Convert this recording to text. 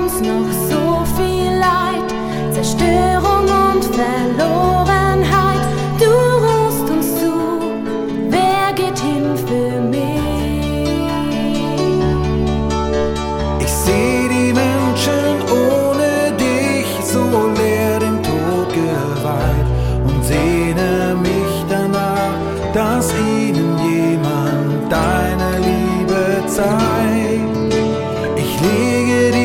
uns noch so viel Leid, Zerstörung und Verlorenheit. Du rufst uns zu, wer geht hin für mich? Ich seh die Menschen ohne dich so leer dem Tod geweiht und sehne mich danach, dass ihnen jemand deine Liebe zeigt. Ich lege